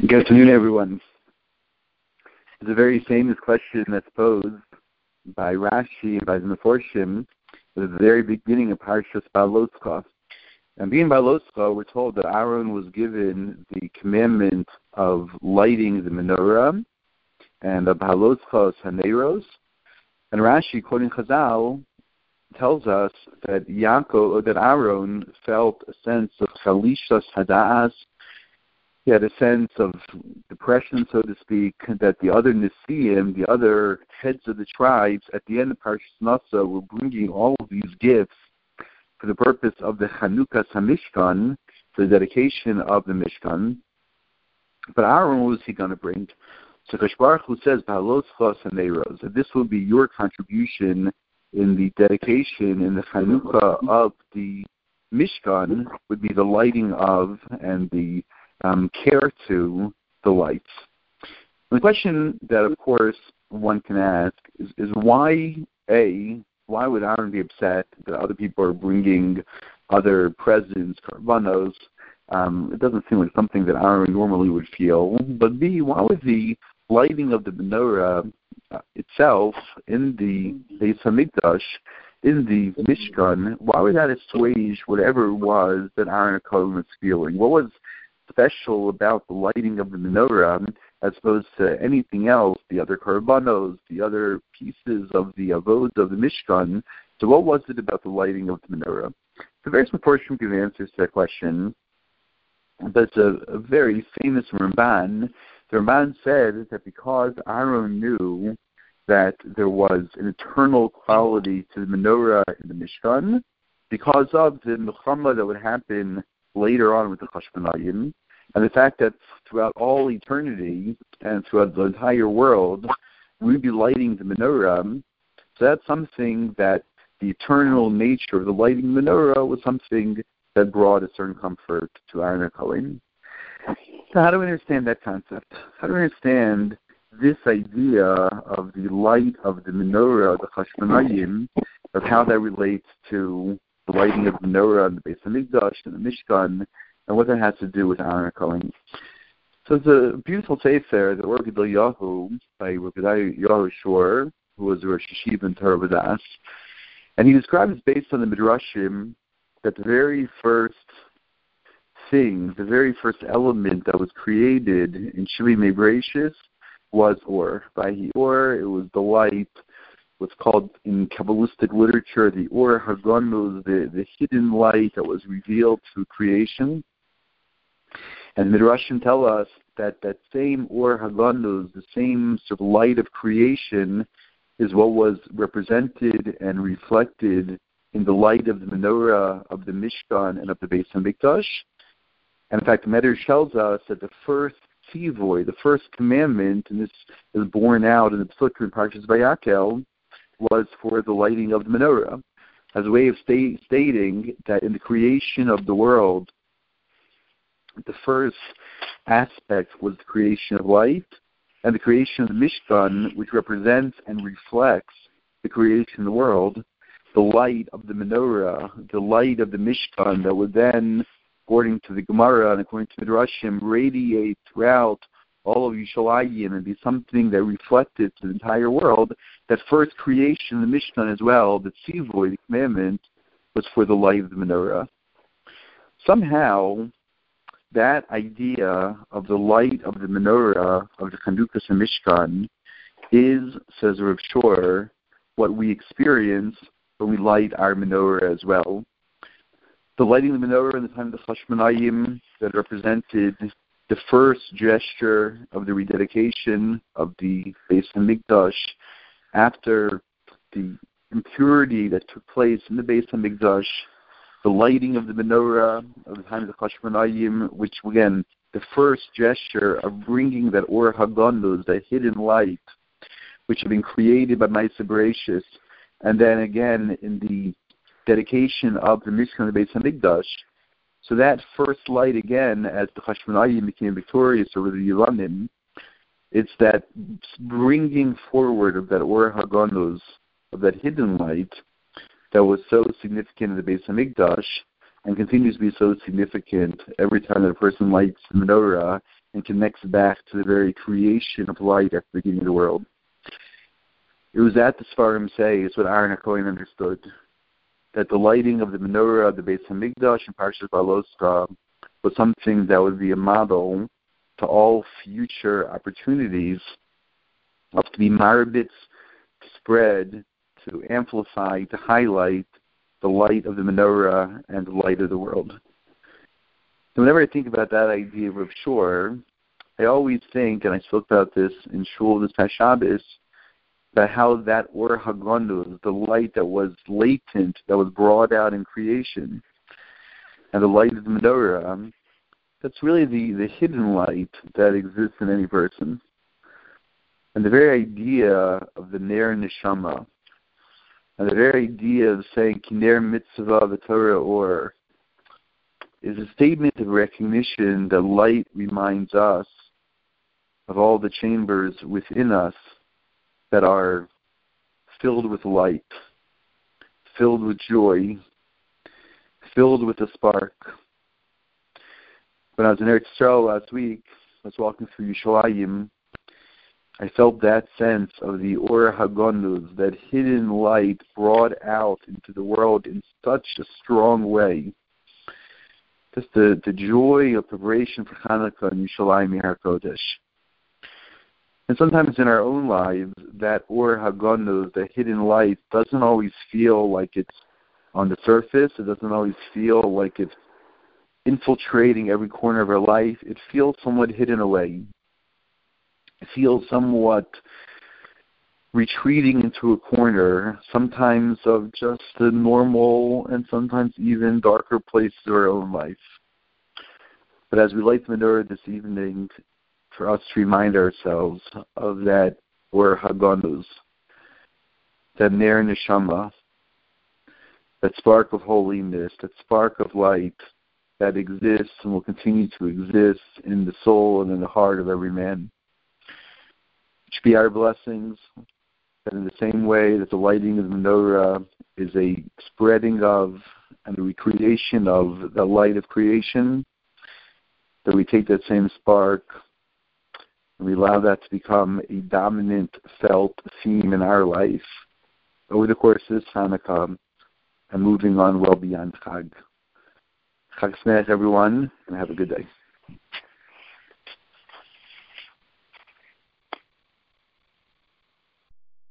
Good afternoon, everyone. It's a very famous question that's posed by Rashi and by the Meforshim at the very beginning of Parshas Baloscha. And being Baloscha, we're told that Aaron was given the commandment of lighting the menorah and the Baloscha Haneros. And Rashi, quoting Chazal, tells us that Aaron felt a sense of Chalishas Hada'as. He had a sense of depression, so to speak, that the other Nesiim, the other heads of the tribes, at the end of Parshas Nasa, were bringing all of these gifts for the purpose of the Chanukas HaMishkan, for the dedication of the Mishkan. But Aaron, what was he going to bring? So Kadosh Baruch Hu says, Ba'aloscha Haneros, that this will be your contribution in the dedication, in the Chanukah of the Mishkan, would be the lighting of and the care to the lights. And the question that, of course, one can ask is why would Aaron be upset that other people are bringing other presents, karbanos? It doesn't seem like something that Aaron normally would feel. But B, why would the lighting of the menorah itself in the Beis Hamikdash, in the Mishkan, why would that assuage whatever it was that Aaron HaKohen was feeling? What was special about the lighting of the menorah as opposed to anything else, the other karbanos, the other pieces of the avod of the Mishkan? So what was it about the lighting of the menorah? The various Meforshim give answers to that question, but it's a very famous Ramban. The Ramban said that because Aaron knew that there was an eternal quality to the menorah in the Mishkan, because of the Milchama that would happen later on with the Chashmonayim, and the fact that throughout all eternity and throughout the entire world, we'd be lighting the menorah. So that's something that the eternal nature of the lighting menorah was something that brought a certain comfort to Aaron HaKohen. So how do we understand that concept? How do we understand this idea of the light of the menorah, the Chashmonayim, of how that relates to the lighting of the menorah and the Beis Hamikdash and the Mishkan, and what that has to do with Aaron HaKohen? So it's a beautiful sefer, the Or Gedol Yahu, by Rabbi Yahu Shor, who was a Rosh Yeshiva in Torah Vodaas, and he describes based on the Midrashim that the very first thing, the very first element that was created in Shemini Bereshis was Or. By Or, it was the light, what's called in Kabbalistic literature the Or HaGanuz, the hidden light that was revealed through creation. And Midrashim tell us that that same Or HaGanuz, the same sort of light of creation, is what was represented and reflected in the light of the menorah, of the Mishkan, and of the Beis Hamikdash. And in fact, the Medrash tells us that the first tzivoy, the first commandment, and this is borne out in the Psukim in Parshas Vayakel, was for the lighting of the menorah, as a way of stating that in the creation of the world, the first aspect was the creation of light, and the creation of the Mishkan, which represents and reflects the creation of the world, the light of the menorah, the light of the Mishkan that would then, according to the Gemara and according to Midrashim, radiate throughout all of Yishalayim and be something that reflected to the entire world. That first creation of the Mishkan as well, the Tzivoy, the commandment, was for the light of the menorah. Somehow, that idea of the light of the menorah, of the Chanukas HaMishkan, is, says Rav Shor, what we experience when we light our menorah as well. The lighting of the menorah in the time of the Chashmonayim that represented the first gesture of the rededication of the Beis Hamikdash after the impurity that took place in the Beis Hamikdash, the lighting of the menorah of the time of the Chashmonayim, which again, the first gesture of bringing that Or HaGanuz, that hidden light, which had been created by Ma'aseh Bereshis, and then again in the dedication of the Mishkan of the Beis Hamikdash. So that first light again, as the Chashmonayim became victorious over the Yelanim, it's that bringing forward of that Or HaGanuz, of that hidden light, that was so significant in the Beis Hamikdash and continues to be so significant every time that a person lights the menorah and connects back to the very creation of light at the beginning of the world. It was at the Sfarim say, it's what Aaron HaKohen understood, that the lighting of the menorah, the Beis Hamikdash, and Parshas Baloscha was something that would be a model to all future opportunities of to be marbits, to spread, to amplify, to highlight the light of the menorah and the light of the world. So whenever I think about that idea of Rav Shor, I always think, and I spoke about this in Shul this past Shabbos, about how that Or HaGanuz, the light that was latent, that was brought out in creation, and the light of the menorah, that's really the hidden light that exists in any person. And the very idea of the Ner Neshama, and the very idea of saying Kiner Mitzvah V'Torah Or, is a statement of recognition that light reminds us of all the chambers within us that are filled with light, filled with joy, filled with a spark. When I was in Eretz Yisrael last week, I was walking through Yerushalayim, I felt that sense of the Or HaGanuz, that hidden light brought out into the world in such a strong way. Just the joy of preparation for Hanukkah in Yerushalayim Har Kodesh. And sometimes in our own lives, that Or HaGanuz, the hidden light, doesn't always feel like it's on the surface. It doesn't always feel like it's infiltrating every corner of our life. It feels somewhat hidden away. It feels somewhat retreating into a corner, sometimes of just the normal and sometimes even darker places of our own life. But as we light the menorah this evening, for us to remind ourselves of that Or HaGanuz, that Ner Neshama, that spark of holiness, that spark of light that exists and will continue to exist in the soul and in the heart of every man. It should be our blessings that in the same way that the lighting of the menorah is a spreading of and a recreation of the light of creation, that we take that same spark and we allow that to become a dominant felt theme in our life over the course of this Hanukkah and moving on well beyond Chag. Chag Sameach, everyone, and have a good day.